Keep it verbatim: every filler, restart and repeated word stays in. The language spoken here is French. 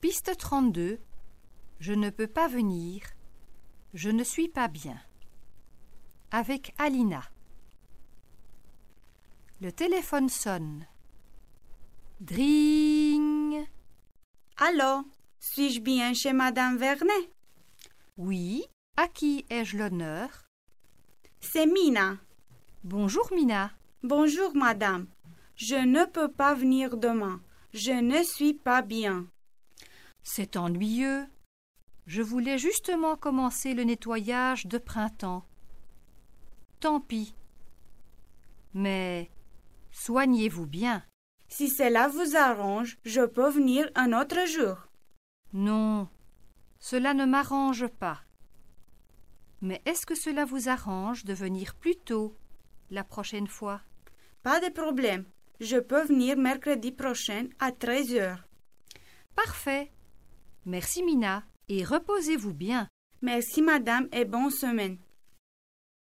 Piste trente-deux. Je ne peux pas venir. Je ne suis pas bien. Avec Alina. Le téléphone sonne. Dring. Allô, suis-je bien chez Madame Vernet? Oui, à qui ai-je l'honneur? C'est Mina. Bonjour Mina. Bonjour Madame. Je ne peux pas venir demain. Je ne suis pas bien. C'est ennuyeux. Je voulais justement commencer le nettoyage de printemps. Tant pis. Mais soignez-vous bien. Si cela vous arrange, je peux venir un autre jour. Non, cela ne m'arrange pas. Mais est-ce que cela vous arrange de venir plus tôt la prochaine fois? Pas de problème. Je peux venir mercredi prochain à treize heures. Parfait. Merci Mina et reposez-vous bien. Merci Madame et bonne semaine.